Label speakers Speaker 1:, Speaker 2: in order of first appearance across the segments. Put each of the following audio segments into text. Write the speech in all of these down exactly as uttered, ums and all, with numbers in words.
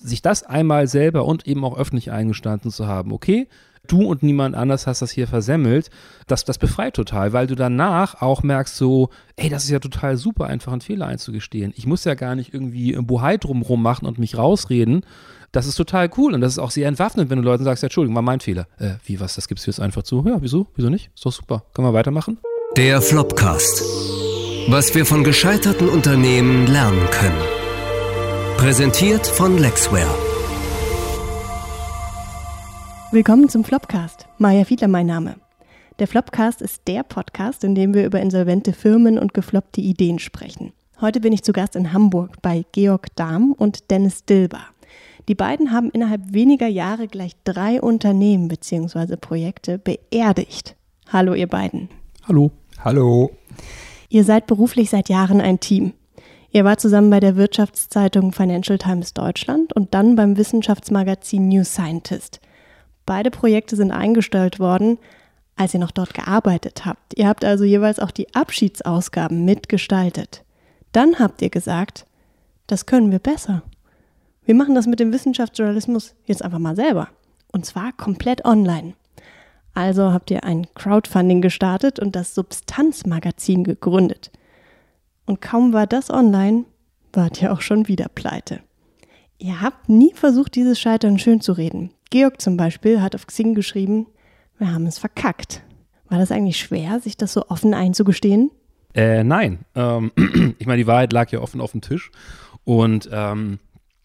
Speaker 1: sich das einmal selber und eben auch öffentlich eingestanden zu haben, okay, du und niemand anders hast das hier versemmelt, das, das befreit total, weil du danach auch merkst so, ey, das ist ja total super, einfach einen Fehler einzugestehen. Ich muss ja gar nicht irgendwie ein Bohai drumrum machen und mich rausreden. Das ist total cool und das ist auch sehr entwaffnend, wenn du Leuten sagst, ja, Entschuldigung, war mein Fehler. Äh, wie, was, das gibst du jetzt einfach zu? Ja, wieso? Wieso nicht? Ist doch super. Können wir weitermachen?
Speaker 2: Der Flopcast. Was wir von gescheiterten Unternehmen lernen können. Präsentiert von Lexware.
Speaker 3: Willkommen zum Flopcast. Maja Fiedler mein Name. Der Flopcast ist der Podcast, in dem wir über insolvente Firmen und gefloppte Ideen sprechen. Heute bin ich zu Gast in Hamburg bei Georg Dahm und Dennis Dilber. Die beiden haben innerhalb weniger Jahre gleich drei Unternehmen bzw. Projekte beerdigt. Hallo ihr beiden.
Speaker 1: Hallo.
Speaker 4: Hallo.
Speaker 3: Ihr seid beruflich seit Jahren ein Team. Ihr wart zusammen bei der Wirtschaftszeitung Financial Times Deutschland und dann beim Wissenschaftsmagazin New Scientist. Beide Projekte sind eingestellt worden, als ihr noch dort gearbeitet habt. Ihr habt also jeweils auch die Abschiedsausgaben mitgestaltet. Dann habt ihr gesagt, das können wir besser. Wir machen das mit dem Wissenschaftsjournalismus jetzt einfach mal selber. Und zwar komplett online. Also habt ihr ein Crowdfunding gestartet und das Substanz-Magazin gegründet. Und kaum war das online, wart ihr auch schon wieder pleite. Ihr habt nie versucht, dieses Scheitern schön zu reden. Georg zum Beispiel hat auf Xing geschrieben, wir haben es verkackt. War das eigentlich schwer, sich das so offen einzugestehen?
Speaker 1: Äh, nein. Ähm, ich meine, die Wahrheit lag ja offen auf dem Tisch. Und ähm,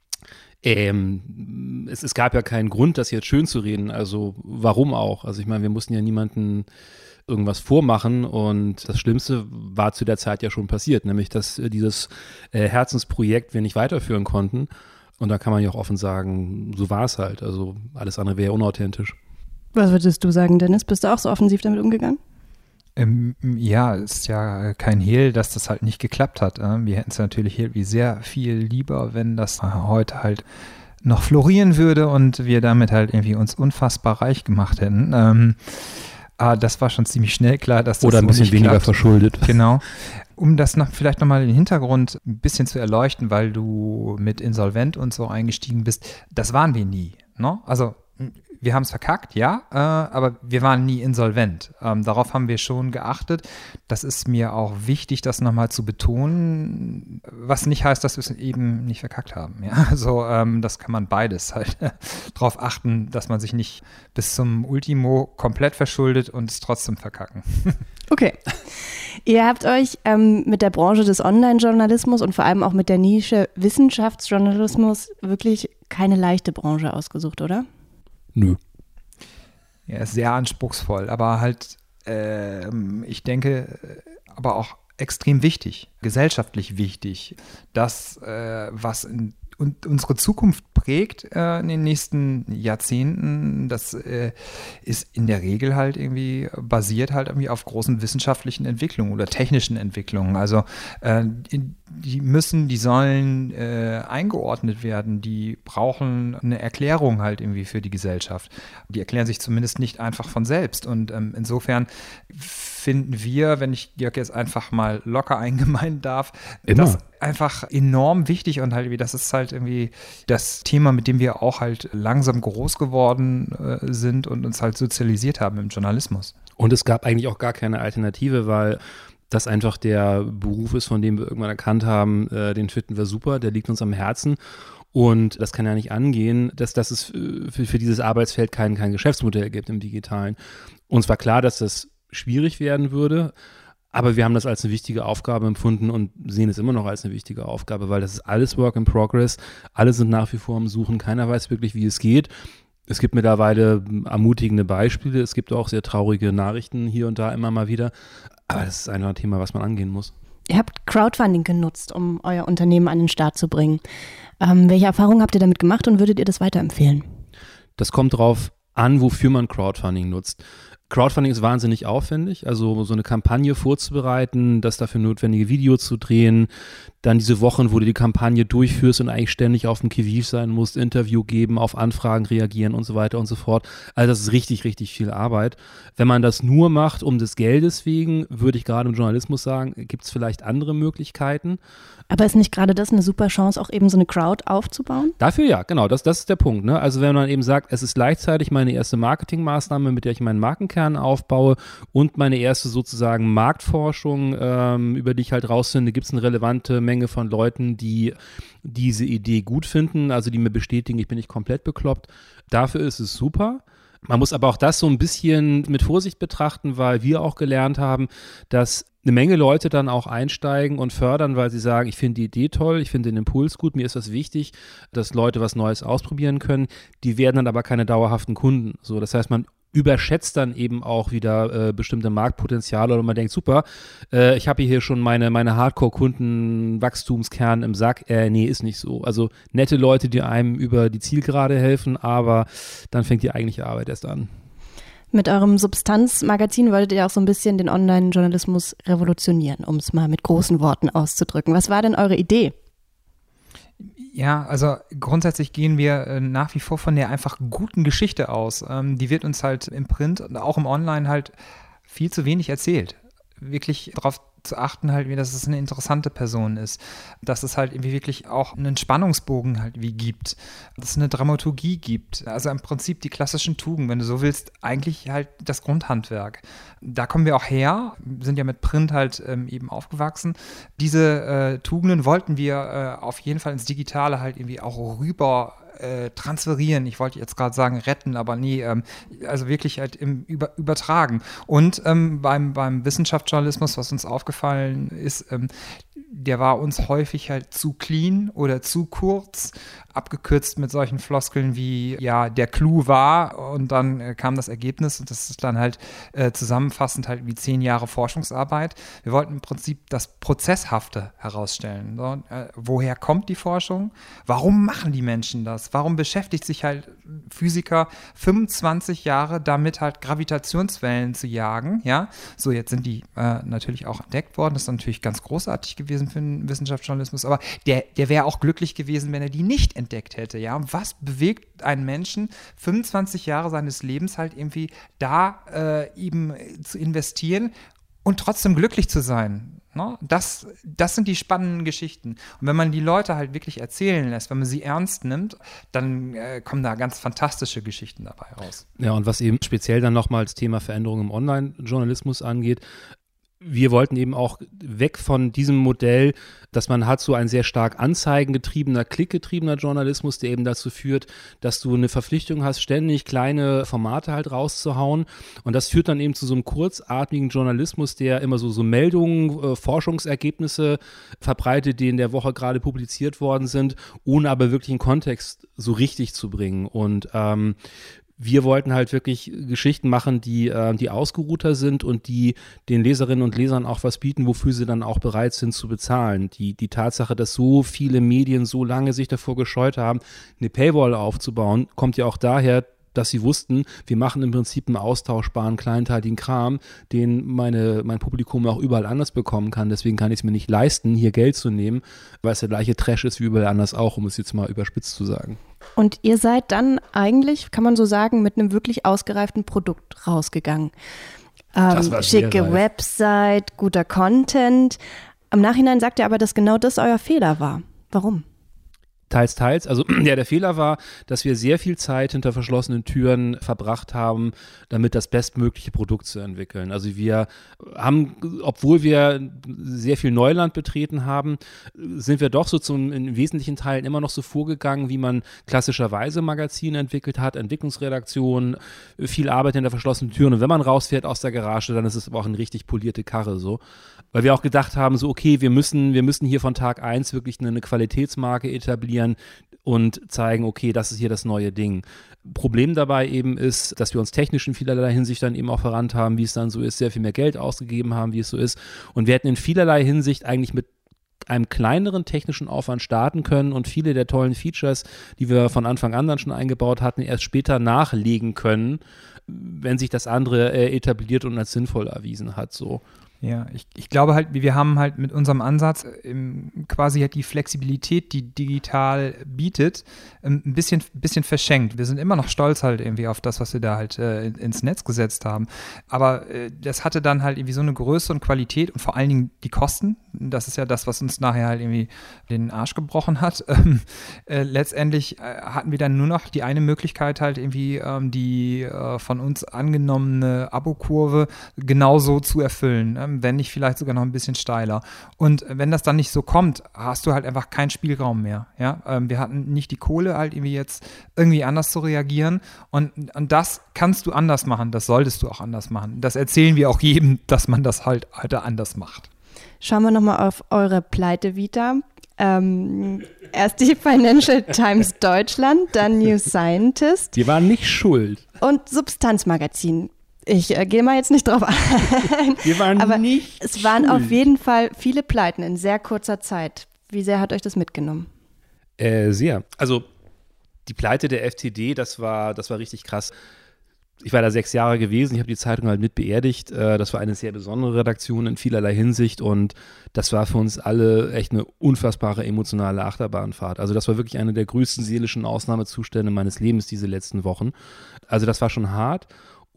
Speaker 1: ähm, es, es gab ja keinen Grund, das jetzt schön zu reden. Also warum auch? Also ich meine, wir mussten ja niemanden irgendwas vormachen und das Schlimmste war zu der Zeit ja schon passiert, nämlich dass äh, dieses äh, Herzensprojekt wir nicht weiterführen konnten. Und da kann man ja auch offen sagen, so war es halt. Also alles andere wäre unauthentisch.
Speaker 3: Was würdest du sagen, Dennis? Bist du auch so offensiv damit umgegangen?
Speaker 4: Ähm, ja, ist ja kein Hehl, dass das halt nicht geklappt hat. Wir hätten es natürlich irgendwie sehr viel lieber, wenn das heute halt noch florieren würde und wir damit halt irgendwie uns unfassbar reich gemacht hätten. Ähm, aber das war schon ziemlich schnell klar, dass das
Speaker 1: Oder ein
Speaker 4: so
Speaker 1: bisschen
Speaker 4: nicht
Speaker 1: weniger
Speaker 4: klappt.
Speaker 1: verschuldet.
Speaker 4: Genau. Um das noch vielleicht nochmal den Hintergrund ein bisschen zu erleuchten, weil du mit Insolvent und so eingestiegen bist, das waren wir nie. Ne? Also wir haben es verkackt, ja, äh, aber wir waren nie insolvent. Ähm, darauf haben wir schon geachtet. Das ist mir auch wichtig, das nochmal zu betonen, was nicht heißt, dass wir es eben nicht verkackt haben. Ja? Also ähm, das kann man beides halt darauf achten, dass man sich nicht bis zum Ultimo komplett verschuldet und es trotzdem verkacken.
Speaker 3: Okay. Ihr habt euch ähm, mit der Branche des Online-Journalismus und vor allem auch mit der Nische Wissenschaftsjournalismus wirklich keine leichte Branche ausgesucht, oder?
Speaker 1: Nö.
Speaker 4: Ja, ist sehr anspruchsvoll, aber halt, äh, ich denke, aber auch extrem wichtig, gesellschaftlich wichtig, das, äh, was in, und unsere Zukunft prägt äh, in den nächsten Jahrzehnten, das äh, ist in der Regel halt irgendwie basiert halt irgendwie auf großen wissenschaftlichen Entwicklungen oder technischen Entwicklungen. Also äh, die müssen, die sollen äh, eingeordnet werden, die brauchen eine Erklärung halt irgendwie für die Gesellschaft. Die erklären sich zumindest nicht einfach von selbst und ähm, insofern finden wir, wenn ich Jörg jetzt einfach mal locker eingemeinen darf,
Speaker 1: Immer.
Speaker 4: das einfach enorm wichtig und halt wie das ist halt irgendwie das Thema, mit dem wir auch halt langsam groß geworden äh, sind und uns halt sozialisiert haben im Journalismus.
Speaker 1: Und es gab eigentlich auch gar keine Alternative, weil das einfach der Beruf ist, von dem wir irgendwann erkannt haben, äh, den finden wir super, der liegt uns am Herzen. Und das kann ja nicht angehen, dass, dass es für, für dieses Arbeitsfeld kein, kein Geschäftsmodell gibt im Digitalen. Uns war klar, dass das schwierig werden würde, aber wir haben das als eine wichtige Aufgabe empfunden und sehen es immer noch als eine wichtige Aufgabe, weil das ist alles Work in Progress, alle sind nach wie vor am Suchen, keiner weiß wirklich, wie es geht. Es gibt mittlerweile ermutigende Beispiele, es gibt auch sehr traurige Nachrichten hier und da immer mal wieder, aber das ist einfach ein Thema, was man angehen muss.
Speaker 3: Ihr habt Crowdfunding genutzt, um euer Unternehmen an den Start zu bringen. Ähm, welche Erfahrungen habt ihr damit gemacht und würdet ihr das weiterempfehlen?
Speaker 1: Das kommt drauf an, wofür man Crowdfunding nutzt. Crowdfunding ist wahnsinnig aufwendig, also so eine Kampagne vorzubereiten, das dafür notwendige Video zu drehen, dann diese Wochen, wo du die Kampagne durchführst und eigentlich ständig auf dem Qui-vive sein musst, Interview geben, auf Anfragen reagieren und so weiter und so fort. Also das ist richtig, richtig viel Arbeit. Wenn man das nur macht um des Geldes wegen, würde ich gerade im Journalismus sagen, gibt es vielleicht andere Möglichkeiten.
Speaker 3: Aber ist nicht gerade das eine super Chance, auch eben so eine Crowd aufzubauen?
Speaker 1: Dafür ja, genau, das, das ist der Punkt. Ne? Also wenn man eben sagt, es ist gleichzeitig meine erste Marketingmaßnahme, mit der ich meinen Markenkern aufbaue und meine erste sozusagen Marktforschung, ähm, über die ich halt rausfinde, gibt es eine relevante Menge von Leuten, die diese Idee gut finden, also die mir bestätigen, ich bin nicht komplett bekloppt. Dafür ist es super. Man muss aber auch das so ein bisschen mit Vorsicht betrachten, weil wir auch gelernt haben, dass eine Menge Leute dann auch einsteigen und fördern, weil sie sagen, ich finde die Idee toll, ich finde den Impuls gut, mir ist das wichtig, dass Leute was Neues ausprobieren können. Die werden dann aber keine dauerhaften Kunden. So, das heißt, man überschätzt dann eben auch wieder äh, bestimmte Marktpotenziale oder man denkt, super, äh, ich habe hier schon meine, meine Hardcore-Kunden-Wachstumskern im Sack. Äh, nee, ist nicht so. Also nette Leute, die einem über die Zielgerade helfen, aber dann fängt die eigentliche Arbeit erst an.
Speaker 3: Mit eurem Substanzmagazin wolltet ihr auch so ein bisschen den Online-Journalismus revolutionieren, um es mal mit großen Worten auszudrücken. Was war denn eure Idee?
Speaker 4: Ja, also grundsätzlich gehen wir äh, nach wie vor von der einfach guten Geschichte aus. Ähm, die wird uns halt im Print und auch im Online halt viel zu wenig erzählt. Wirklich darauf zu achten halt, wie dass es eine interessante Person ist, dass es halt irgendwie wirklich auch einen Spannungsbogen halt wie gibt, dass es eine Dramaturgie gibt, also im Prinzip die klassischen Tugenden, wenn du so willst, eigentlich halt das Grundhandwerk. Da kommen wir auch her, sind ja mit Print halt ähm, eben aufgewachsen. Diese äh, Tugenden wollten wir äh, auf jeden Fall ins Digitale halt irgendwie auch rüber Äh, transferieren, ich wollte jetzt gerade sagen retten, aber nee, ähm, also wirklich halt im über, übertragen. Und ähm, beim, beim Wissenschaftsjournalismus, was uns aufgefallen ist, ähm, der war uns häufig halt zu clean oder zu kurz, abgekürzt mit solchen Floskeln wie, ja, der Clou war und dann äh, kam das Ergebnis und das ist dann halt äh, zusammenfassend halt wie zehn Jahre Forschungsarbeit. Wir wollten im Prinzip das Prozesshafte herausstellen. So, äh, woher kommt die Forschung? Warum machen die Menschen das? Warum beschäftigt sich halt Physiker fünfundzwanzig Jahre damit, halt Gravitationswellen zu jagen? Ja, so jetzt sind die äh, natürlich auch entdeckt worden. Das ist natürlich ganz großartig gewesen für den Wissenschaftsjournalismus, aber der, der wäre auch glücklich gewesen, wenn er die nicht entdeckt hätte. Ja, was bewegt einen Menschen, fünfundzwanzig Jahre seines Lebens halt irgendwie da äh, eben zu investieren und trotzdem glücklich zu sein? No, das, das sind die spannenden Geschichten. Und wenn man die Leute halt wirklich erzählen lässt, wenn man sie ernst nimmt, dann äh, kommen da ganz fantastische Geschichten dabei raus.
Speaker 1: Ja, und was eben speziell dann nochmal das Thema Veränderung im Online-Journalismus angeht, wir wollten eben auch weg von diesem Modell, dass man hat so ein sehr stark anzeigengetriebener, klickgetriebener Journalismus, der eben dazu führt, dass du eine Verpflichtung hast, ständig kleine Formate halt rauszuhauen. Und das führt dann eben zu so einem kurzatmigen Journalismus, der immer so, so Meldungen, äh, Forschungsergebnisse verbreitet, die in der Woche gerade publiziert worden sind, ohne aber wirklich einen Kontext so richtig zu bringen. Und ähm, wir wollten halt wirklich Geschichten machen, die, äh, die ausgeruhter sind und die den Leserinnen und Lesern auch was bieten, wofür sie dann auch bereit sind zu bezahlen. Die, die Tatsache, dass so viele Medien so lange sich davor gescheut haben, eine Paywall aufzubauen, kommt ja auch daher, dass sie wussten, wir machen im Prinzip einen austauschbaren, kleinteiligen Kram, den meine, mein Publikum auch überall anders bekommen kann. Deswegen kann ich es mir nicht leisten, hier Geld zu nehmen, weil es der gleiche Trash ist wie überall anders auch, um es jetzt mal überspitzt zu sagen.
Speaker 3: Und ihr seid dann eigentlich, kann man so sagen, mit einem wirklich ausgereiften Produkt rausgegangen. Ähm, schicke Website, guter Content. Im Nachhinein sagt ihr aber, dass genau das euer Fehler war. Warum?
Speaker 1: Teils, teils. Also ja, der Fehler war, dass wir sehr viel Zeit hinter verschlossenen Türen verbracht haben, damit das bestmögliche Produkt zu entwickeln. Also wir haben, obwohl wir sehr viel Neuland betreten haben, sind wir doch so zum in wesentlichen Teilen immer noch so vorgegangen, wie man klassischerweise Magazine entwickelt hat, Entwicklungsredaktion, viel Arbeit hinter verschlossenen Türen. Und wenn man rausfährt aus der Garage, dann ist es aber auch eine richtig polierte Karre so. Weil wir auch gedacht haben, so okay, wir müssen, wir müssen hier von Tag eins wirklich eine, eine Qualitätsmarke etablieren und zeigen, okay, das ist hier das neue Ding. Problem dabei eben ist, dass wir uns technisch in vielerlei Hinsicht dann eben auch verrannt haben, wie es dann so ist, sehr viel mehr Geld ausgegeben haben, wie es so ist. Und wir hätten in vielerlei Hinsicht eigentlich mit einem kleineren technischen Aufwand starten können und viele der tollen Features, die wir von Anfang an dann schon eingebaut hatten, erst später nachlegen können, wenn sich das andere äh, etabliert und als sinnvoll erwiesen hat, so.
Speaker 4: Ja, ich, ich glaube halt, wir haben halt mit unserem Ansatz ähm, quasi halt die Flexibilität, die digital bietet, ähm, ein bisschen, bisschen verschenkt. Wir sind immer noch stolz halt irgendwie auf das, was wir da halt äh, ins Netz gesetzt haben. Aber äh, das hatte dann halt irgendwie so eine Größe und Qualität und vor allen Dingen die Kosten. Das ist ja das, was uns nachher halt irgendwie den Arsch gebrochen hat. Ähm, äh, letztendlich äh, hatten wir dann nur noch die eine Möglichkeit halt irgendwie ähm, die äh, von uns angenommene Abo-Kurve genauso zu erfüllen. Ähm, wenn nicht vielleicht sogar noch ein bisschen steiler. Und wenn das dann nicht so kommt, hast du halt einfach keinen Spielraum mehr. Ja? Ähm, wir hatten nicht die Kohle, halt irgendwie jetzt irgendwie anders zu reagieren. Und, und das kannst du anders machen. Das solltest du auch anders machen. Das erzählen wir auch jedem, dass man das halt heute anders macht.
Speaker 3: Schauen wir nochmal auf eure Pleite-Vita. Ähm, erst die Financial Times Deutschland, dann New Scientist.
Speaker 1: Die waren nicht schuld.
Speaker 3: Und Substanzmagazin. Ich äh, gehe mal jetzt nicht drauf ein.
Speaker 1: Wir waren
Speaker 3: aber
Speaker 1: nicht
Speaker 3: es waren
Speaker 1: schuld.
Speaker 3: auf jeden Fall viele Pleiten in sehr kurzer Zeit. Wie sehr hat euch das mitgenommen?
Speaker 1: Äh, sehr. Also die Pleite der F T D, das war, das war richtig krass. Ich war da sechs Jahre gewesen, ich habe die Zeitung halt mit beerdigt. Äh, das war eine sehr besondere Redaktion in vielerlei Hinsicht und das war für uns alle echt eine unfassbare emotionale Achterbahnfahrt. Also das war wirklich eine der größten seelischen Ausnahmezustände meines Lebens diese letzten Wochen. Also das war schon hart.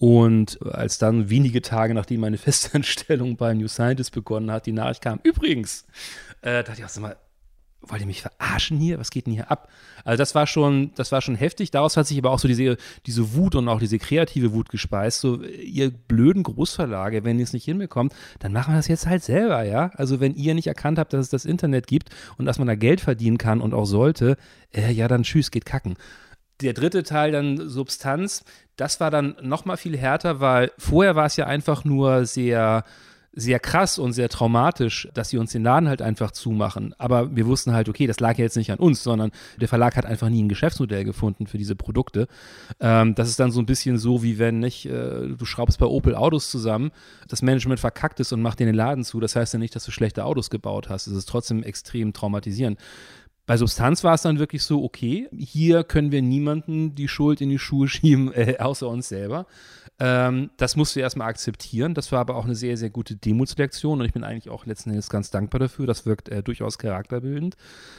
Speaker 1: Und als dann wenige Tage, nachdem meine Festanstellung bei New Scientist begonnen hat, die Nachricht kam, übrigens, äh, dachte ich auch so mal, wollt ihr mich verarschen hier? Was geht denn hier ab? Also das war schon, das war schon heftig. Daraus hat sich aber auch so diese, diese Wut und auch diese kreative Wut gespeist. So, ihr blöden Großverlage, wenn ihr es nicht hinbekommt, dann machen wir das jetzt halt selber, ja? Also wenn ihr nicht erkannt habt, dass es das Internet gibt und dass man da Geld verdienen kann und auch sollte, äh, ja dann tschüss, geht kacken. Der dritte Teil dann Substanz, das war dann nochmal viel härter, weil vorher war es ja einfach nur sehr, sehr krass und sehr traumatisch, dass sie uns den Laden halt einfach zumachen. Aber wir wussten halt, okay, das lag ja jetzt nicht an uns, sondern der Verlag hat einfach nie ein Geschäftsmodell gefunden für diese Produkte. Ähm, das ist dann so ein bisschen so, wie wenn nicht, äh, du schraubst bei Opel Autos zusammen, das Management verkackt ist und macht dir den Laden zu. Das heißt ja nicht, dass du schlechte Autos gebaut hast. Es ist trotzdem extrem traumatisierend. Bei Substanz war es dann wirklich so, okay, hier können wir niemanden die Schuld in die Schuhe schieben, äh, außer uns selber. Ähm, das musst du erstmal akzeptieren. Das war aber auch eine sehr, sehr gute Demutslektion und ich bin eigentlich auch letzten Endes ganz dankbar dafür. Das wirkt äh, durchaus charakterbildend.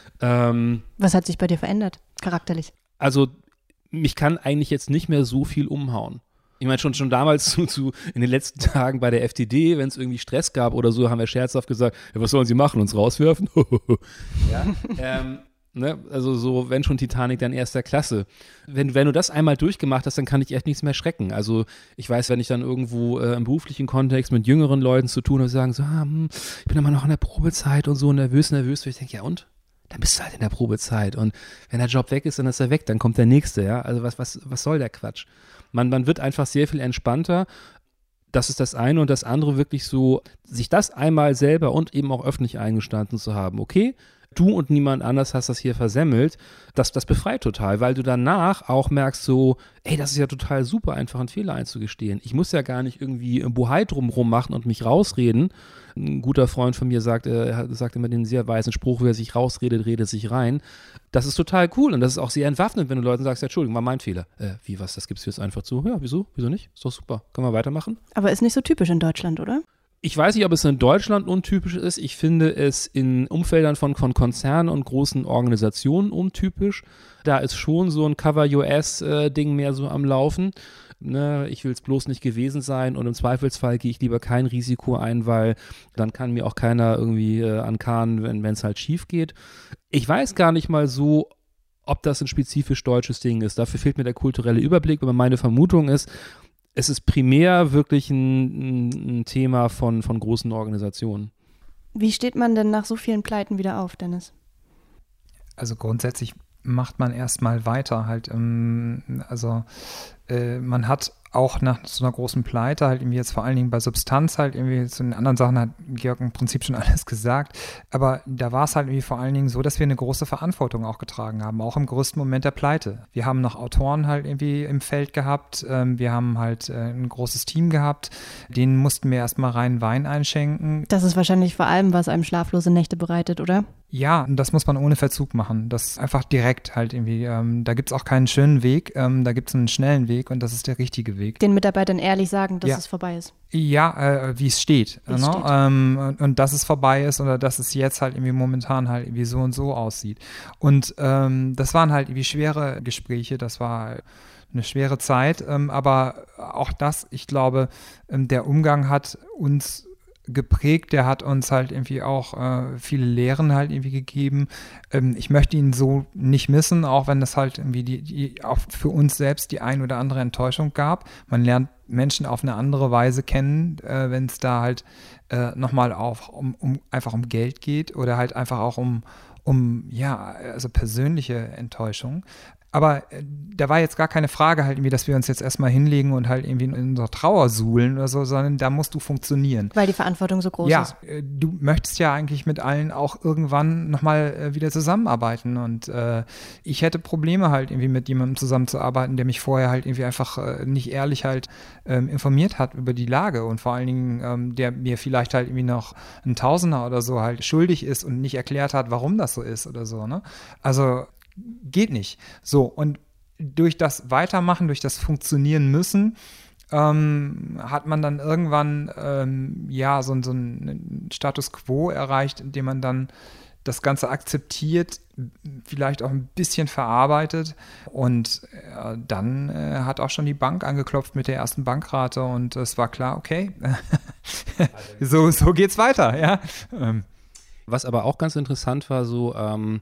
Speaker 1: Ähm,
Speaker 3: Was hat sich bei dir verändert, charakterlich?
Speaker 1: Also mich kann eigentlich jetzt nicht mehr so viel umhauen. Ich meine, schon, schon damals zu, zu, in den letzten Tagen bei der F T D, wenn es irgendwie Stress gab oder so, haben wir scherzhaft gesagt, ja, was sollen sie machen, uns rauswerfen? ja, ähm, ne? Also so, wenn schon Titanic, dann erster Klasse. Wenn, wenn du das einmal durchgemacht hast, dann kann ich echt nichts mehr schrecken. Also ich weiß, wenn ich dann irgendwo äh, im beruflichen Kontext mit jüngeren Leuten zu tun habe, die sagen so, ah, hm, ich bin immer noch in der Probezeit und so nervös, nervös. Und ich denke, ja und? Dann bist du halt in der Probezeit und wenn der Job weg ist, dann ist er weg, dann kommt der nächste, ja. Also was, was, was soll der Quatsch? Man, man wird einfach sehr viel entspannter. Das ist das eine und das andere wirklich so, sich das einmal selber und eben auch öffentlich eingestanden zu haben. Okay, du und niemand anders hast das hier versemmelt. Das, das befreit total, weil du danach auch merkst so, ey, das ist ja total super, einfach einen Fehler einzugestehen. Ich muss ja gar nicht irgendwie ein Bohai drumrum machen und mich rausreden. Ein guter Freund von mir sagt, er sagt immer den sehr weisen Spruch, wer sich rausredet, redet sich rein. Das ist total cool und das ist auch sehr entwaffnend, wenn du Leuten sagst, ja, Entschuldigung, war mein Fehler. Äh, wie, was, das gibst du jetzt einfach zu? Ja, wieso? Wieso nicht? Ist doch super. Können wir weitermachen?
Speaker 3: Aber ist nicht so typisch in Deutschland, oder?
Speaker 1: Ich weiß nicht, ob es in Deutschland untypisch ist. Ich finde es in Umfeldern von, von Konzernen und großen Organisationen untypisch. Da ist schon so ein Cover-U S-Ding mehr so am Laufen. Ne, ich will es bloß nicht gewesen sein und im Zweifelsfall gehe ich lieber kein Risiko ein, weil dann kann mir auch keiner irgendwie äh, ankarren, wenn es halt schief geht. Ich weiß gar nicht mal so, ob das ein spezifisch deutsches Ding ist. Dafür fehlt mir der kulturelle Überblick, aber meine Vermutung ist, es ist primär wirklich ein, ein Thema von, von großen Organisationen.
Speaker 3: Wie steht man denn nach so vielen Pleiten wieder auf, Dennis?
Speaker 4: Also grundsätzlich macht man erstmal weiter halt. Ähm, also äh, man hat auch nach so einer großen Pleite, halt irgendwie jetzt vor allen Dingen bei Substanz halt irgendwie, zu den anderen Sachen hat Georg im Prinzip schon alles gesagt, aber da war es halt irgendwie vor allen Dingen so, dass wir eine große Verantwortung auch getragen haben, auch im größten Moment der Pleite. Wir haben noch Autoren halt irgendwie im Feld gehabt, ähm, wir haben halt äh, ein großes Team gehabt, denen mussten wir erstmal rein Wein einschenken.
Speaker 3: Das ist wahrscheinlich vor allem, was einem schlaflose Nächte bereitet, oder?
Speaker 4: Ja, und das muss man ohne Verzug machen. Das ist einfach direkt halt irgendwie. Ähm, da gibt es auch keinen schönen Weg, ähm, da gibt es einen schnellen Weg und das ist der richtige Weg.
Speaker 3: Den Mitarbeitern ehrlich sagen, dass
Speaker 4: ja.
Speaker 3: es vorbei ist.
Speaker 4: Ja, äh, wie es steht.
Speaker 3: Wie es
Speaker 4: ne?
Speaker 3: steht.
Speaker 4: Ähm, und, und dass es vorbei ist oder dass es jetzt halt irgendwie momentan halt irgendwie so und so aussieht. Und ähm, das waren halt irgendwie schwere Gespräche, das war eine schwere Zeit, ähm, aber auch das, ich glaube, ähm, der Umgang hat uns geprägt, der hat uns halt irgendwie auch äh, viele Lehren halt irgendwie gegeben. Ähm, ich möchte ihn so nicht missen, auch wenn das halt irgendwie die, die auch für uns selbst die ein oder andere Enttäuschung gab. Man lernt Menschen auf eine andere Weise kennen, äh, wenn es da halt äh, nochmal auch um, um einfach um Geld geht oder halt einfach auch um, um ja, also persönliche Enttäuschung. Aber äh, da war jetzt gar keine Frage halt irgendwie, dass wir uns jetzt erstmal hinlegen und halt irgendwie in unserer Trauer suhlen oder so, sondern da musst du funktionieren.
Speaker 3: Weil die Verantwortung so groß
Speaker 4: ja,
Speaker 3: ist.
Speaker 4: Ja, äh, du möchtest ja eigentlich mit allen auch irgendwann nochmal äh, wieder zusammenarbeiten und äh, ich hätte Probleme halt irgendwie mit jemandem zusammenzuarbeiten, der mich vorher halt irgendwie einfach äh, nicht ehrlich halt ähm, informiert hat über die Lage und vor allen Dingen, ähm, der mir vielleicht halt irgendwie noch ein Tausender oder so halt schuldig ist und nicht erklärt hat, warum das so ist oder so, ne? Also geht nicht. So, und durch das Weitermachen, durch das Funktionieren müssen, ähm, hat man dann irgendwann ähm, ja so, so einen Status quo erreicht, in dem man dann das Ganze akzeptiert, vielleicht auch ein bisschen verarbeitet und äh, dann äh, hat auch schon die Bank angeklopft mit der ersten Bankrate und es war klar, okay, so, so geht's weiter, ja. Ähm.
Speaker 1: Was aber auch ganz interessant war, so ähm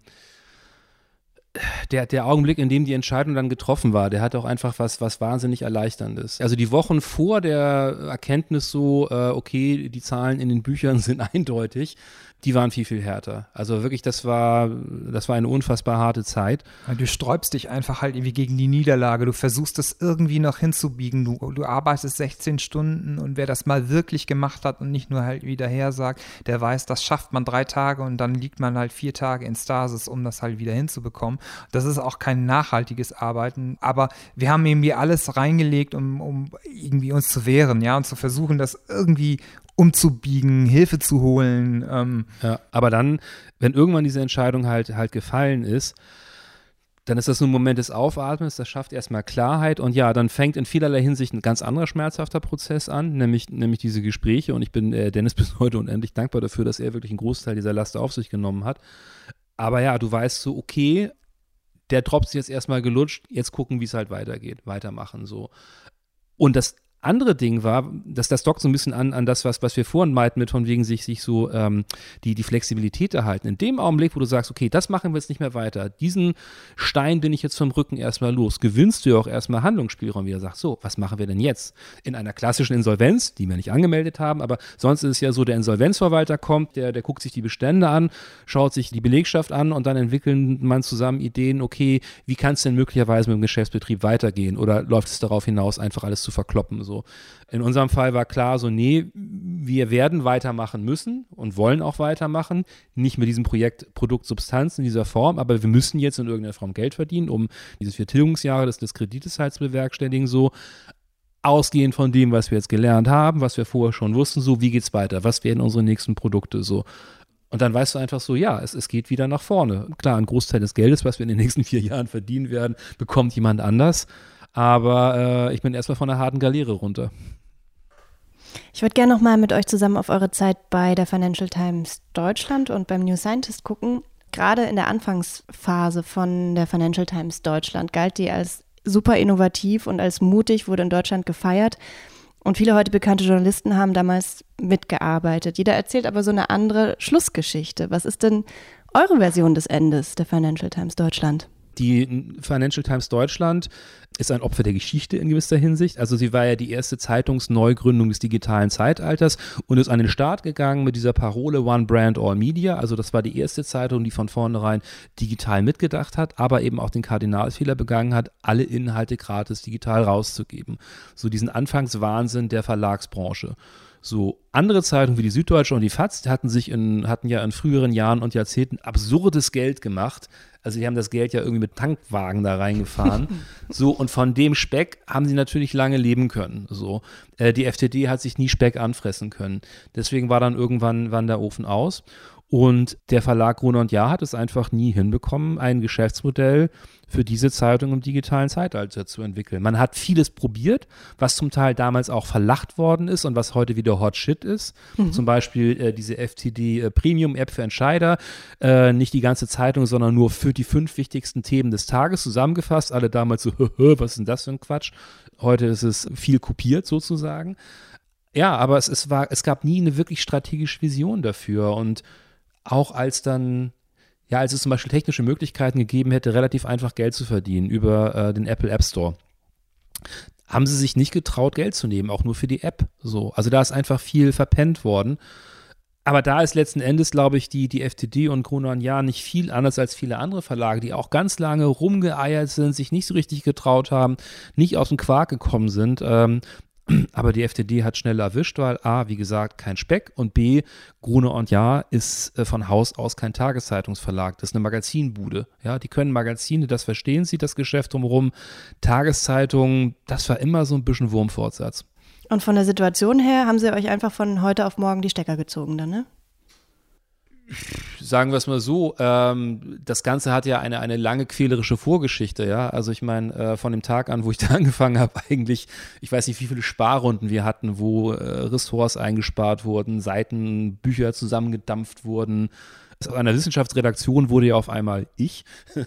Speaker 1: Der, der Augenblick, in dem die Entscheidung dann getroffen war, der hat auch einfach was, was wahnsinnig Erleichterndes. Also die Wochen vor der Erkenntnis so, äh, okay, die Zahlen in den Büchern sind eindeutig, die waren viel, viel härter. Also wirklich, das war, das war eine unfassbar harte Zeit.
Speaker 4: Du sträubst dich einfach halt irgendwie gegen die Niederlage. Du versuchst das irgendwie noch hinzubiegen. Du, du arbeitest sechzehn Stunden und wer das mal wirklich gemacht hat und nicht nur halt wieder her sagt, der weiß, das schafft man drei Tage und dann liegt man halt vier Tage in Stasis, um das halt wieder hinzubekommen. Das ist auch kein nachhaltiges Arbeiten, aber wir haben irgendwie alles reingelegt, um, um irgendwie uns zu wehren, ja, und zu versuchen, das irgendwie umzubiegen, Hilfe zu holen. Ähm.
Speaker 1: Ja, aber dann, wenn irgendwann diese Entscheidung halt, halt gefallen ist, dann ist das so ein Moment des Aufatmens, das schafft erstmal Klarheit und ja, dann fängt in vielerlei Hinsicht ein ganz anderer schmerzhafter Prozess an, nämlich, nämlich diese Gespräche und ich bin äh, Dennis bis heute unendlich dankbar dafür, dass er wirklich einen Großteil dieser Last auf sich genommen hat. Aber ja, du weißt so, okay, der Drops ist jetzt erstmal gelutscht, jetzt gucken, wie es halt weitergeht, weitermachen so. Und das andere Ding war, dass das dockt so ein bisschen an, an das, was, was wir vorhin meinten, mit von wegen sich, sich so ähm, die, die Flexibilität erhalten. In dem Augenblick, wo du sagst, okay, das machen wir jetzt nicht mehr weiter, diesen Stein bin ich jetzt vom Rücken erstmal los, gewinnst du ja auch erstmal Handlungsspielraum, wie er sagt, so, was machen wir denn jetzt? In einer klassischen Insolvenz, die wir nicht angemeldet haben, aber sonst ist es ja so, der Insolvenzverwalter kommt, der, der guckt sich die Bestände an, schaut sich die Belegschaft an und dann entwickeln man zusammen Ideen, okay, wie kann es denn möglicherweise mit dem Geschäftsbetrieb weitergehen oder läuft es darauf hinaus, einfach alles zu verkloppen, so. In unserem Fall war klar so, nee, wir werden weitermachen müssen und wollen auch weitermachen, nicht mit diesem Projekt Produkt Substanz in dieser Form, aber wir müssen jetzt in irgendeiner Form Geld verdienen, um diese vier Tilgungsjahre des, des Kredites halt zu bewerkstelligen, so ausgehend von dem, was wir jetzt gelernt haben, was wir vorher schon wussten, so wie geht's weiter, was werden unsere nächsten Produkte, so. Und dann weißt du einfach so, ja, es, es geht wieder nach vorne. Klar, ein Großteil des Geldes, was wir in den nächsten vier Jahren verdienen werden, bekommt jemand anders. Aber äh, ich bin erstmal von der harten Galeere runter.
Speaker 3: Ich würde gerne nochmal mit euch zusammen auf eure Zeit bei der Financial Times Deutschland und beim New Scientist gucken. Gerade in der Anfangsphase von der Financial Times Deutschland galt die als super innovativ und als mutig, wurde in Deutschland gefeiert. Und viele heute bekannte Journalisten haben damals mitgearbeitet. Jeder erzählt aber so eine andere Schlussgeschichte. Was ist denn eure Version des Endes der Financial Times Deutschland?
Speaker 1: Die Financial Times Deutschland ist ein Opfer der Geschichte in gewisser Hinsicht. Also sie war ja die erste Zeitungsneugründung des digitalen Zeitalters und ist an den Start gegangen mit dieser Parole One Brand All Media. Also das war die erste Zeitung, die von vornherein digital mitgedacht hat, aber eben auch den Kardinalfehler begangen hat, alle Inhalte gratis digital rauszugeben. So diesen Anfangswahnsinn der Verlagsbranche. So andere Zeitungen wie die Süddeutsche und die F A Z hatten sich in, hatten ja in früheren Jahren und Jahrzehnten absurdes Geld gemacht. Also die haben das Geld ja irgendwie mit Tankwagen da reingefahren. So, und von dem Speck haben sie natürlich lange leben können. So, äh, die F T D hat sich nie Speck anfressen können. Deswegen war dann irgendwann wann der Ofen aus. Und der Verlag Gruner und Jahr hat es einfach nie hinbekommen, ein Geschäftsmodell für diese Zeitung im digitalen Zeitalter zu entwickeln. Man hat vieles probiert, was zum Teil damals auch verlacht worden ist und was heute wieder Hot Shit ist. Mhm. Zum Beispiel äh, diese F T D äh, Premium-App für Entscheider. Äh, nicht die ganze Zeitung, sondern nur für die fünf wichtigsten Themen des Tages zusammengefasst. Alle damals so, was ist denn das für ein Quatsch? Heute ist es viel kopiert sozusagen. Ja, aber es, es, war, es gab nie eine wirklich strategische Vision dafür. Und auch als dann, ja, als es zum Beispiel technische Möglichkeiten gegeben hätte, relativ einfach Geld zu verdienen über äh, den Apple App Store, haben sie sich nicht getraut, Geld zu nehmen, auch nur für die App. So. Also da ist einfach viel verpennt worden. Aber da ist letzten Endes, glaube ich, die, die F T D und Gruner und Jahr nicht viel anders als viele andere Verlage, die auch ganz lange rumgeeiert sind, sich nicht so richtig getraut haben, nicht aus dem Quark gekommen sind. Ähm, Aber die F T D hat schnell erwischt, weil A, wie gesagt, kein Speck und B, Gruner und Jahr ist äh, von Haus aus kein Tageszeitungsverlag, das ist eine Magazinbude. Ja, die können Magazine, das verstehen sie, das Geschäft drumherum. Tageszeitungen, das war immer so ein bisschen Wurmfortsatz.
Speaker 3: Und von der Situation her haben sie euch einfach von heute auf morgen die Stecker gezogen dann, ne?
Speaker 1: Sagen wir es mal so, ähm, das Ganze hat ja eine, eine lange quälerische Vorgeschichte, ja, also ich meine, äh, von dem Tag an, wo ich da angefangen habe, eigentlich, ich weiß nicht, wie viele Sparrunden wir hatten, wo äh, Ressorts eingespart wurden, Seiten, Bücher zusammengedampft wurden. Aus einer Wissenschaftsredaktion wurde ja auf einmal ich,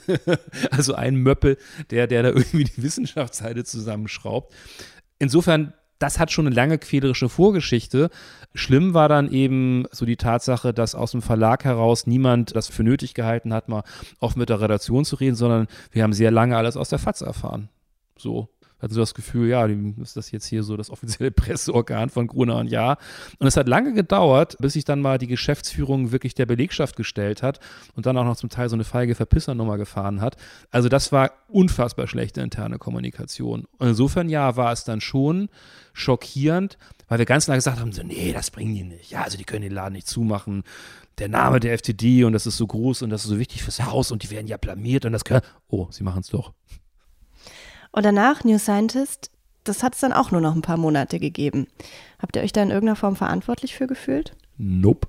Speaker 1: also ein Möppel, der, der da irgendwie die Wissenschaftsseite zusammenschraubt. Insofern, das hat schon eine lange quälerische Vorgeschichte. Schlimm war dann eben so die Tatsache, dass aus dem Verlag heraus niemand das für nötig gehalten hat, mal offen mit der Redaktion zu reden, sondern wir haben sehr lange alles aus der F A Z erfahren. So. Hatten so das Gefühl, ja, ist das jetzt hier so das offizielle Presseorgan von Gruner und Jahr. Und es hat lange gedauert, bis sich dann mal die Geschäftsführung wirklich der Belegschaft gestellt hat und dann auch noch zum Teil so eine feige Verpissernummer gefahren hat. Also das war unfassbar schlechte interne Kommunikation. Und insofern, ja, war es dann schon schockierend, weil wir ganz lange gesagt haben, so, nee, das bringen die nicht. Ja, also die können den Laden nicht zumachen. Der Name der F T D und das ist so groß und das ist so wichtig fürs Haus und die werden ja blamiert und das können, oh, sie machen es doch.
Speaker 3: Und danach, New Scientist, das hat es dann auch nur noch ein paar Monate gegeben. Habt ihr euch da in irgendeiner Form verantwortlich für gefühlt?
Speaker 1: Nope.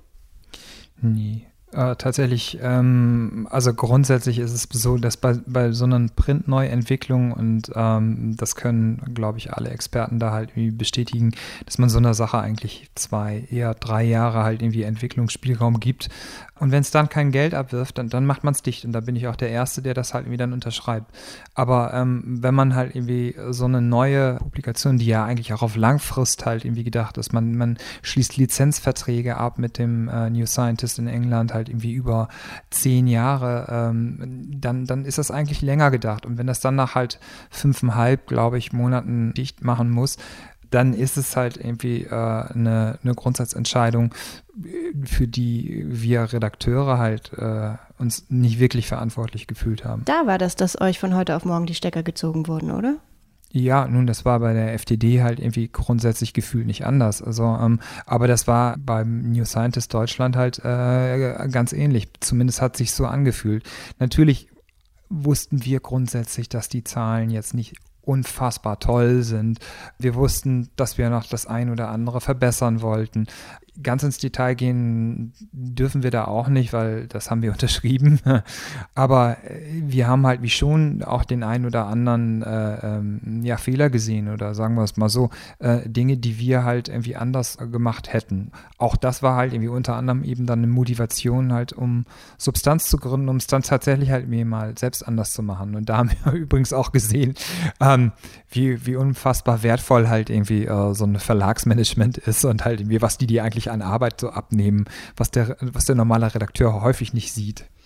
Speaker 4: Nee. Äh, tatsächlich, ähm, also grundsätzlich ist es so, dass bei, bei so einer Printneuentwicklung und ähm, das können, glaube ich, alle Experten da halt irgendwie bestätigen, dass man so einer Sache eigentlich zwei, eher drei Jahre halt irgendwie Entwicklungsspielraum gibt. Und wenn es dann kein Geld abwirft, dann, dann macht man es dicht. Und da bin ich auch der Erste, der das halt irgendwie dann unterschreibt. Aber ähm, wenn man halt irgendwie so eine neue Publikation, die ja eigentlich auch auf Langfrist halt irgendwie gedacht ist, man, man schließt Lizenzverträge ab mit dem äh, New Scientist in England halt irgendwie über zehn Jahre, ähm, dann, dann ist das eigentlich länger gedacht. Und wenn das dann nach halt fünfeinhalb, glaube ich, Monaten dicht machen muss, dann ist es halt irgendwie äh, eine, eine Grundsatzentscheidung, für die wir Redakteure halt äh, uns nicht wirklich verantwortlich gefühlt haben.
Speaker 3: Da war das, dass euch von heute auf morgen die Stecker gezogen wurden, oder?
Speaker 4: Ja, nun, das war bei der F T D halt irgendwie grundsätzlich gefühlt nicht anders. Also, ähm, aber das war beim New Scientist Deutschland halt äh, ganz ähnlich. Zumindest hat sich so angefühlt. Natürlich wussten wir grundsätzlich, dass die Zahlen jetzt nicht unfassbar toll sind. Wir wussten, dass wir noch das ein oder andere verbessern wollten. Ganz ins Detail gehen dürfen wir da auch nicht, weil das haben wir unterschrieben. Aber wir haben halt wie schon auch den ein oder anderen äh, ähm, ja, Fehler gesehen oder sagen wir es mal so, äh, Dinge, die wir halt irgendwie anders gemacht hätten. Auch das war halt irgendwie unter anderem eben dann eine Motivation halt, um Substanz zu gründen, um es dann tatsächlich halt mir mal selbst anders zu machen. Und da haben wir übrigens auch gesehen, ähm, wie, wie unfassbar wertvoll halt irgendwie äh, so ein Verlagsmanagement ist und halt irgendwie, was die die eigentlich an Arbeit so abnehmen, was der, was der normale Redakteur häufig nicht sieht.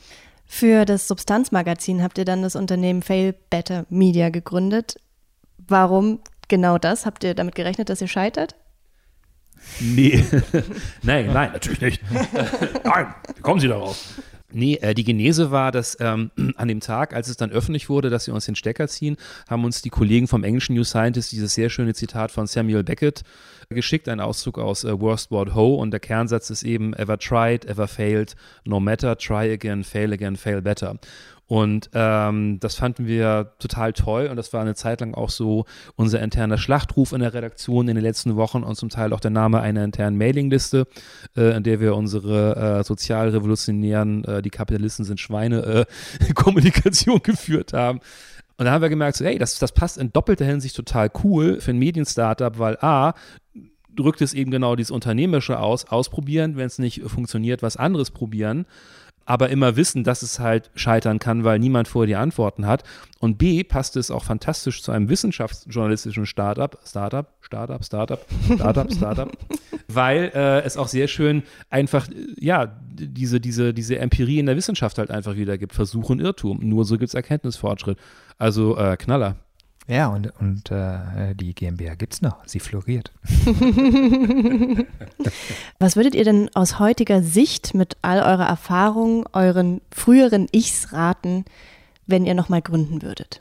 Speaker 3: Für das Substanzmagazin habt ihr dann das Unternehmen Fail Better Media gegründet. Warum genau das? Habt ihr damit gerechnet, dass ihr scheitert?
Speaker 1: Nee, nein, nein, natürlich nicht. Nein, wie kommen Sie darauf? Nee, äh, die Genese war, dass ähm, an dem Tag, als es dann öffentlich wurde, dass wir uns den Stecker ziehen, haben uns die Kollegen vom englischen New Scientist dieses sehr schöne Zitat von Samuel Beckett geschickt, ein Auszug aus äh, Worst Ward Ho, und der Kernsatz ist eben ever tried, ever failed, no matter, try again, fail again, fail better. Und ähm, das fanden wir total toll, und das war eine Zeit lang auch so unser interner Schlachtruf in der Redaktion in den letzten Wochen und zum Teil auch der Name einer internen Mailingliste, äh, in der wir unsere äh, sozialrevolutionären, äh, die Kapitalisten sind Schweine, äh, Kommunikation geführt haben. Und da haben wir gemerkt, so, hey, das, das passt in doppelter Hinsicht total cool für ein Medien-Startup, weil A, drückt es eben genau dieses Unternehmerische aus, ausprobieren, wenn es nicht funktioniert, was anderes probieren, aber immer wissen, dass es halt scheitern kann, weil niemand vorher die Antworten hat. Und B, passt es auch fantastisch zu einem wissenschaftsjournalistischen Startup, Startup, Startup, Startup, Startup, Startup, weil äh, es auch sehr schön einfach, ja, diese, diese, diese Empirie in der Wissenschaft halt einfach wieder gibt. Versuch und Irrtum. Nur so gibt es Erkenntnisfortschritt. Also äh, Knaller.
Speaker 4: Ja, und, und äh, die GmbH gibt's noch. Sie floriert.
Speaker 3: Was würdet ihr denn aus heutiger Sicht mit all eurer Erfahrung euren früheren Ichs raten, wenn ihr nochmal gründen würdet?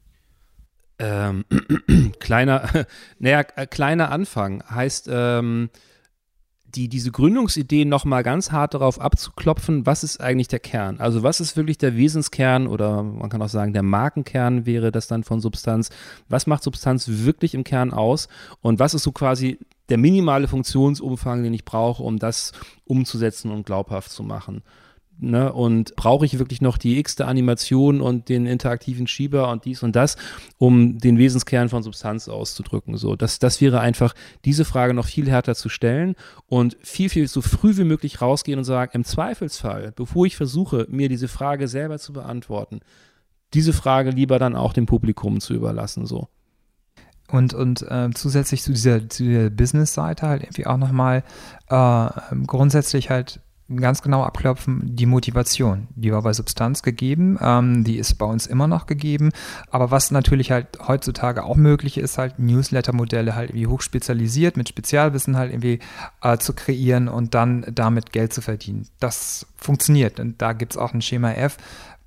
Speaker 1: Ähm, kleiner, naja, kleiner Anfang heißt, ähm, die, diese Gründungsidee nochmal ganz hart darauf abzuklopfen, was ist eigentlich der Kern? Also was ist wirklich der Wesenskern, oder man kann auch sagen, der Markenkern wäre das dann von Substanz. Was macht Substanz wirklich im Kern aus? Und was ist so quasi der minimale Funktionsumfang, den ich brauche, um das umzusetzen und glaubhaft zu machen? Ne? Und brauche ich wirklich noch die x-te Animation und den interaktiven Schieber und dies und das, um den Wesenskern von Substanz auszudrücken? So, das, das wäre einfach, diese Frage noch viel härter zu stellen und viel, viel so früh wie möglich rausgehen und sagen, im Zweifelsfall, bevor ich versuche, mir diese Frage selber zu beantworten, diese Frage lieber dann auch dem Publikum zu überlassen. So.
Speaker 4: Und, und äh, zusätzlich zu dieser, zu dieser Business-Seite halt irgendwie auch nochmal äh, grundsätzlich halt ganz genau abklopfen, die Motivation, die war bei Substanz gegeben, ähm, die ist bei uns immer noch gegeben, aber was natürlich halt heutzutage auch möglich ist, halt Newsletter-Modelle halt irgendwie hochspezialisiert mit Spezialwissen halt irgendwie äh, zu kreieren und dann damit Geld zu verdienen. Das funktioniert, und da gibt es auch ein Schema F,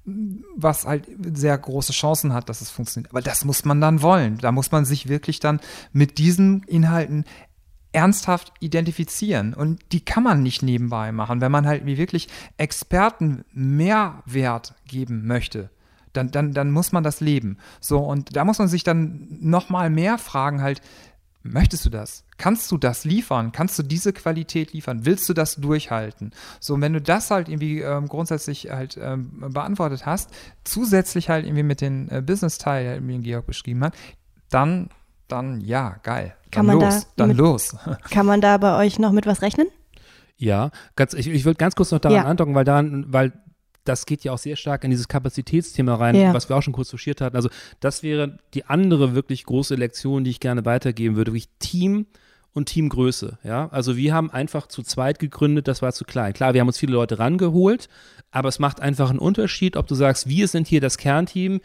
Speaker 4: was halt sehr große Chancen hat, dass es funktioniert. Aber das muss man dann wollen. Da muss man sich wirklich dann mit diesen Inhalten ernsthaft identifizieren, und die kann man nicht nebenbei machen. Wenn man halt wie wirklich Experten Mehrwert geben möchte, dann, dann, dann muss man das leben. So, und da muss man sich dann nochmal mehr fragen halt, möchtest du das? Kannst du das liefern? Kannst du diese Qualität liefern? Willst du das durchhalten? So, und wenn du das halt irgendwie ähm, grundsätzlich halt ähm, beantwortet hast, zusätzlich halt irgendwie mit den äh, Business-Teil, den Georg beschrieben hat, dann Dann ja, geil. Dann
Speaker 3: kann man
Speaker 4: los,
Speaker 3: da
Speaker 4: dann
Speaker 3: mit,
Speaker 4: los.
Speaker 3: Kann man da bei euch noch mit was rechnen?
Speaker 1: Ja, ganz, ich, ich würde ganz kurz noch daran
Speaker 3: ja.
Speaker 1: andocken, weil daran, weil das geht ja auch sehr stark in dieses Kapazitätsthema rein,
Speaker 3: ja.
Speaker 1: was wir auch schon kurz touchiert hatten. Also das wäre die andere wirklich große Lektion, die ich gerne weitergeben würde. Wirklich Team und Teamgröße. Ja? Also wir haben einfach zu zweit gegründet, das war zu klein. Klar, wir haben uns viele Leute rangeholt, aber es macht einfach einen Unterschied, ob du sagst, wir sind hier das Kernteam,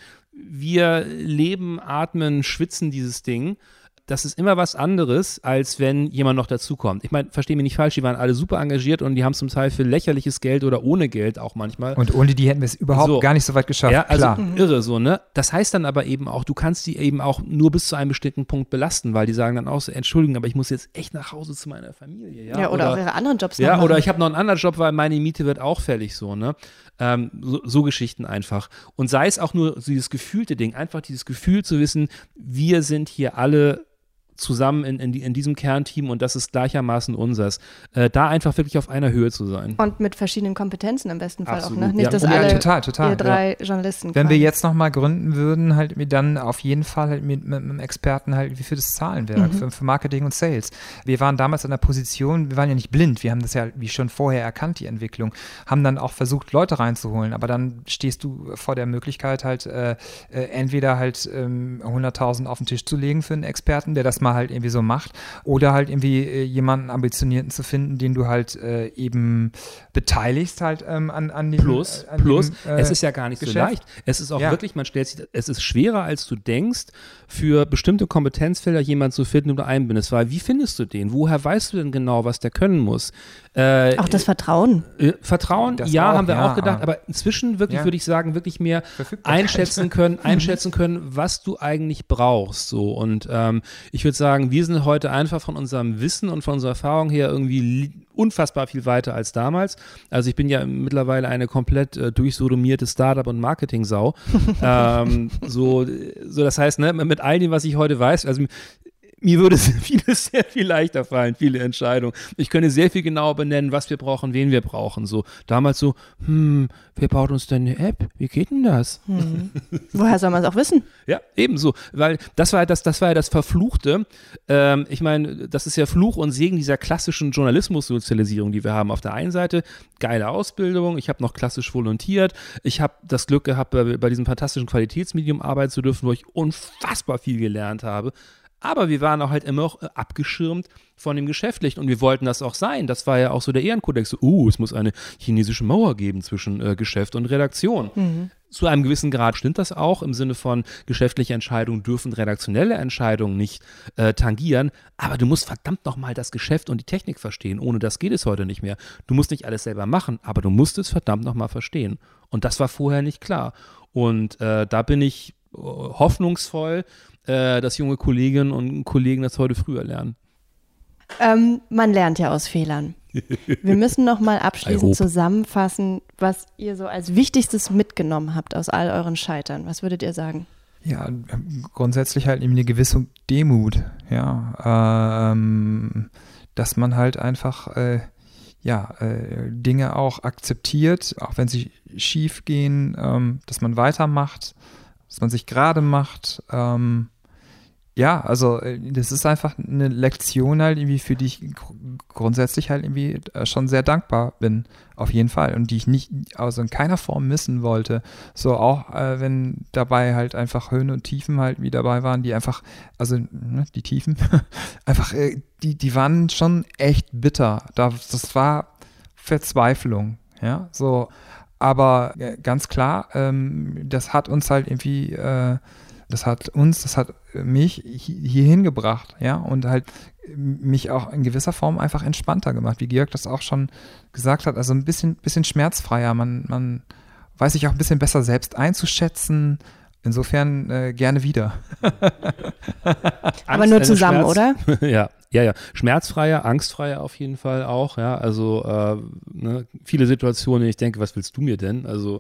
Speaker 1: wir leben, atmen, schwitzen dieses Ding. Das ist immer was anderes, als wenn jemand noch dazukommt. Ich meine, verstehe mich nicht falsch, die waren alle super engagiert und die haben zum Teil für lächerliches Geld oder ohne Geld auch manchmal.
Speaker 4: Und ohne die hätten wir es überhaupt
Speaker 1: so.
Speaker 4: gar nicht so weit geschafft.
Speaker 1: Ja, also
Speaker 4: klar.
Speaker 1: irre so, ne? Das heißt dann aber eben auch, du kannst die eben auch nur bis zu einem bestimmten Punkt belasten, weil die sagen dann auch so, Entschuldigung, aber ich muss jetzt echt nach Hause zu meiner Familie. Ja,
Speaker 3: ja oder, oder auch ihre anderen Jobs.
Speaker 1: Ja, oder ich habe noch einen anderen Job, weil meine Miete wird auch fällig, so, ne? Ähm, so, so Geschichten einfach. Und sei es auch nur dieses gefühlte Ding, einfach dieses Gefühl zu wissen, wir sind hier alle zusammen in, in, die, in diesem Kernteam und das ist gleichermaßen unseres. Äh, da einfach wirklich auf einer Höhe zu sein.
Speaker 3: Und mit verschiedenen Kompetenzen im besten Fall
Speaker 1: Absolut.
Speaker 3: auch, ne? Nicht,
Speaker 1: Ja.
Speaker 3: dass
Speaker 4: Ja,
Speaker 3: alle
Speaker 4: total, total,
Speaker 3: ihr drei
Speaker 4: ja.
Speaker 3: Journalisten
Speaker 4: Wenn
Speaker 3: quasi.
Speaker 4: wir jetzt nochmal gründen würden, halt wir dann auf jeden Fall halt mit, mit einem Experten halt wie für das Zahlenwerk,
Speaker 3: Mhm.
Speaker 4: für, für Marketing und Sales. Wir waren damals in der Position, wir waren ja nicht blind, wir haben das ja wie schon vorher erkannt, die Entwicklung, haben dann auch versucht, Leute reinzuholen, aber dann stehst du vor der Möglichkeit halt äh, äh, entweder halt ähm, hunderttausend auf den Tisch zu legen für einen Experten, der das mal halt irgendwie so macht. Oder halt irgendwie äh, jemanden Ambitionierten zu finden, den du halt äh, eben beteiligst halt ähm, an, an dem
Speaker 1: Plus,
Speaker 4: äh, an
Speaker 1: plus
Speaker 4: dem, äh,
Speaker 1: es ist ja gar nicht
Speaker 4: Geschäft.
Speaker 1: so leicht. Es ist auch
Speaker 4: Ja.
Speaker 1: wirklich, man stellt sich, es ist schwerer, als du denkst, für bestimmte Kompetenzfelder jemanden zu finden oder einbindest. Weil, wie findest du den? Woher weißt du denn genau, was der können muss? Äh,
Speaker 3: Auch das Vertrauen.
Speaker 1: Äh, Vertrauen,
Speaker 4: Das
Speaker 1: ja,
Speaker 4: auch,
Speaker 1: haben wir
Speaker 4: ja,
Speaker 1: auch gedacht,
Speaker 4: aber-
Speaker 1: aber inzwischen wirklich,
Speaker 4: Ja.
Speaker 1: würde ich sagen, wirklich mehr
Speaker 4: Verfügbarkeit.
Speaker 1: einschätzen können, einschätzen können, was du eigentlich brauchst. So. Und ähm, ich würde sagen, wir sind heute einfach von unserem Wissen und von unserer Erfahrung her irgendwie li- unfassbar viel weiter als damals. Also ich bin ja mittlerweile eine komplett äh, durchsodomierte Startup- und Marketing-Sau. ähm, so, so, das heißt, ne, mit all dem, was ich heute weiß, also mir würde es vieles sehr viel leichter fallen, viele Entscheidungen. Ich könnte sehr viel genauer benennen, was wir brauchen, wen wir brauchen. So damals so, hm, wer baut uns denn eine App? Wie geht denn das?
Speaker 3: Hm. Woher soll man es auch wissen?
Speaker 1: Ja, ebenso, weil das war ja das, das war ja das Verfluchte. Ähm, ich meine, das ist ja Fluch und Segen dieser klassischen Journalismussozialisierung, die wir haben. Auf der einen Seite geile Ausbildung, ich habe noch klassisch volontiert, ich habe das Glück gehabt, bei, bei diesem fantastischen Qualitätsmedium arbeiten zu dürfen, wo ich unfassbar viel gelernt habe. Aber wir waren auch halt immer noch abgeschirmt von dem Geschäftlichen und wir wollten das auch sein. Das war ja auch so der Ehrenkodex. So, uh, es muss eine chinesische Mauer geben zwischen äh, Geschäft und Redaktion.
Speaker 3: Mhm.
Speaker 1: Zu einem gewissen Grad stimmt das auch im Sinne von geschäftliche Entscheidungen dürfen redaktionelle Entscheidungen nicht äh, tangieren. Aber du musst verdammt nochmal das Geschäft und die Technik verstehen. Ohne das geht es heute nicht mehr. Du musst nicht alles selber machen, aber du musst es verdammt nochmal verstehen. Und das war vorher nicht klar. Und äh, da bin ich äh, hoffnungsvoll, dass junge Kolleginnen und Kollegen das heute früher lernen.
Speaker 3: Ähm, man lernt ja aus Fehlern. Wir müssen noch mal
Speaker 1: I
Speaker 3: abschließend
Speaker 1: hope.
Speaker 3: zusammenfassen, was ihr so als Wichtigstes mitgenommen habt aus all euren Scheitern. Was würdet ihr sagen?
Speaker 4: Ja, grundsätzlich halt eben eine gewisse Demut, ja, ähm, dass man halt einfach, äh, ja, äh, Dinge auch akzeptiert, auch wenn sie schief gehen, ähm, dass man weitermacht, dass man sich gerade macht, ähm, ja, also äh, das ist einfach eine Lektion halt irgendwie, für die ich gr- grundsätzlich halt irgendwie äh, schon sehr dankbar bin, auf jeden Fall, und die ich nicht, also in keiner Form missen wollte. So auch, äh, wenn dabei halt einfach Höhen und Tiefen halt wie dabei waren, die einfach, also ne, die Tiefen, einfach, äh, die, die waren schon echt bitter. Da, das war Verzweiflung, ja, so, aber äh, ganz klar, ähm, das hat uns halt irgendwie, äh, das hat uns, das hat mich hierhin gebracht, ja, und halt mich auch in gewisser Form einfach entspannter gemacht, wie Georg das auch schon gesagt hat, also ein bisschen, bisschen schmerzfreier, man, man weiß sich auch ein bisschen besser selbst einzuschätzen, insofern äh, gerne wieder.
Speaker 3: Aber nur
Speaker 1: Angst,
Speaker 3: zusammen,
Speaker 1: Schmerz,
Speaker 3: oder?
Speaker 1: ja, ja, ja. Schmerzfreier, angstfreier auf jeden Fall auch, ja. Also äh, ne, viele Situationen, ich denke, was willst du mir denn? Also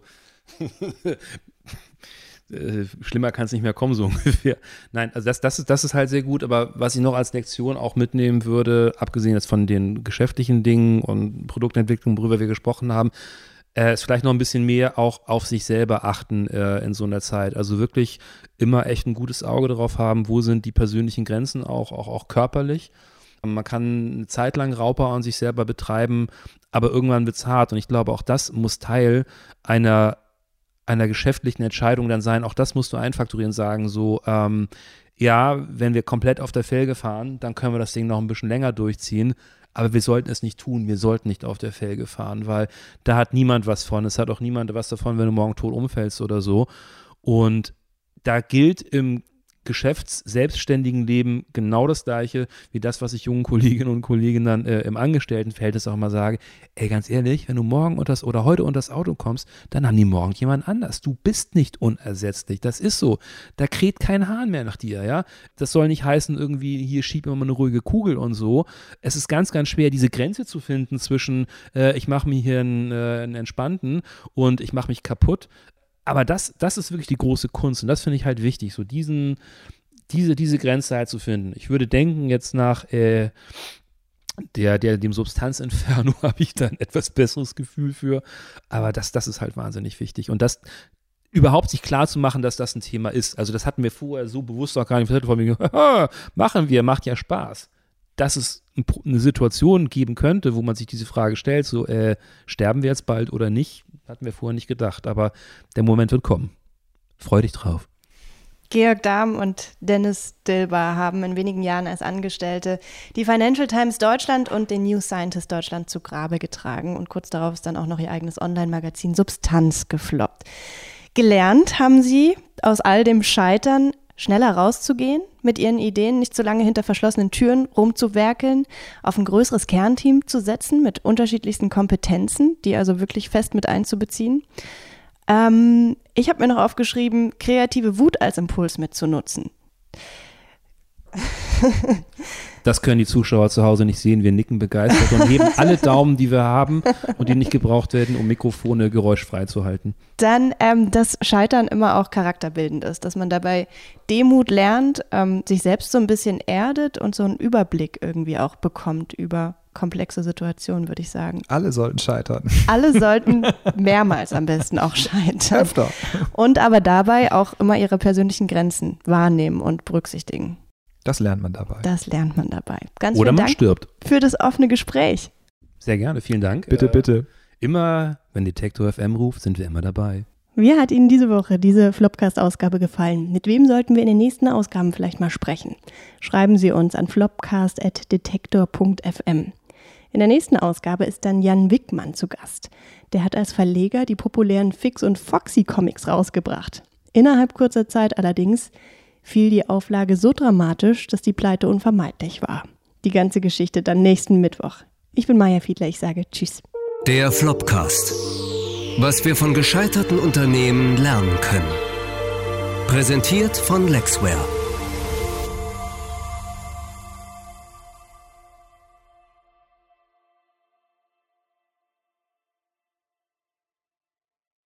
Speaker 1: äh, schlimmer kann es nicht mehr kommen, so ungefähr. Nein, also das, das, ist, das ist halt sehr gut, aber was ich noch als Lektion auch mitnehmen würde, abgesehen jetzt von den geschäftlichen Dingen und Produktentwicklung, worüber wir gesprochen haben, äh, ist vielleicht noch ein bisschen mehr auch auf sich selber achten äh, in so einer Zeit. Also wirklich immer echt ein gutes Auge drauf haben, wo sind die persönlichen Grenzen auch, auch, auch körperlich. Man kann eine Zeit lang Rauper an sich selber betreiben, aber irgendwann wird es hart und ich glaube, auch das muss Teil einer einer geschäftlichen Entscheidung dann sein, auch das musst du einfakturieren, sagen so, ähm, ja, wenn wir komplett auf der Felge fahren, dann können wir das Ding noch ein bisschen länger durchziehen, aber wir sollten es nicht tun, wir sollten nicht auf der Felge fahren, weil da hat niemand was von, es hat auch niemand was davon, wenn du morgen tot umfällst oder so, und da gilt im geschäfts-selbstständigen Leben genau das Gleiche wie das, was ich jungen Kolleginnen und Kollegen dann äh, im Angestelltenverhältnis auch mal sage. Ey, ganz ehrlich, wenn du morgen unter das, oder heute unter das Auto kommst, dann haben die morgen jemand anders. Du bist nicht unersetzlich. Das ist so. Da kräht kein Hahn mehr nach dir, ja. Das soll nicht heißen, irgendwie, hier schieb mir mal eine ruhige Kugel und so. Es ist ganz, ganz schwer, diese Grenze zu finden zwischen, äh, ich mache mir hier einen, äh, einen entspannten und ich mache mich kaputt. Aber das, das ist wirklich die große Kunst und das finde ich halt wichtig, so diesen, diese, diese Grenze halt zu finden. Ich würde denken, jetzt nach äh, der, der, dem Substanzinferno habe ich da ein etwas besseres Gefühl für, aber das, das ist halt wahnsinnig wichtig und das überhaupt sich klar zu machen, dass das ein Thema ist. Also das hatten wir vorher so bewusst auch gar nicht von mir, machen wir, macht ja Spaß. Dass es eine Situation geben könnte, wo man sich diese Frage stellt, so äh, sterben wir jetzt bald oder nicht, hatten wir vorher nicht gedacht, aber der Moment wird kommen. Freu dich drauf.
Speaker 3: Georg Dahm und Dennis Dilber haben in wenigen Jahren als Angestellte die Financial Times Deutschland und den New Scientist Deutschland zu Grabe getragen. Und kurz darauf ist dann auch noch ihr eigenes Online-Magazin Substanz gefloppt. Gelernt haben sie aus all dem Scheitern, schneller rauszugehen, mit ihren Ideen nicht so lange hinter verschlossenen Türen rumzuwerkeln, auf ein größeres Kernteam zu setzen mit unterschiedlichsten Kompetenzen, die also wirklich fest mit einzubeziehen. Ähm, ich habe mir noch aufgeschrieben, kreative Wut als Impuls mitzunutzen.
Speaker 1: Das können die Zuschauer zu Hause nicht sehen. Wir nicken begeistert und heben alle Daumen, die wir haben und die nicht gebraucht werden, um Mikrofone geräuschfrei zu halten.
Speaker 3: Dann, ähm, dass Scheitern immer auch charakterbildend ist, dass man dabei Demut lernt, ähm, sich selbst so ein bisschen erdet und so einen Überblick irgendwie auch bekommt über komplexe Situationen, würde ich sagen.
Speaker 4: Alle sollten scheitern.
Speaker 3: Alle sollten mehrmals am besten auch scheitern.
Speaker 4: Öfter.
Speaker 3: Und aber dabei auch immer ihre persönlichen Grenzen wahrnehmen und berücksichtigen.
Speaker 4: Das lernt man dabei.
Speaker 3: Das lernt man dabei. Ganz
Speaker 1: Oder
Speaker 3: vielen
Speaker 1: man
Speaker 3: Dank
Speaker 1: stirbt.
Speaker 3: für das offene Gespräch.
Speaker 1: Sehr gerne, vielen Dank.
Speaker 4: Bitte,
Speaker 1: äh,
Speaker 4: bitte.
Speaker 1: Immer, wenn Detektor F M ruft, sind wir immer dabei.
Speaker 3: Wie hat Ihnen diese Woche diese Flopcast-Ausgabe gefallen? Mit wem sollten wir in den nächsten Ausgaben vielleicht mal sprechen? Schreiben Sie uns an flopcast at detektor punkt f m. In der nächsten Ausgabe ist dann Jan Wickmann zu Gast. Der hat als Verleger die populären Fix- und Foxy-Comics rausgebracht. Innerhalb kurzer Zeit allerdings fiel die Auflage so dramatisch, dass die Pleite unvermeidlich war. Die ganze Geschichte dann nächsten Mittwoch. Ich bin Maja Fiedler, ich sage Tschüss.
Speaker 2: Der Flopcast. Was wir von gescheiterten Unternehmen lernen können. Präsentiert von Lexware.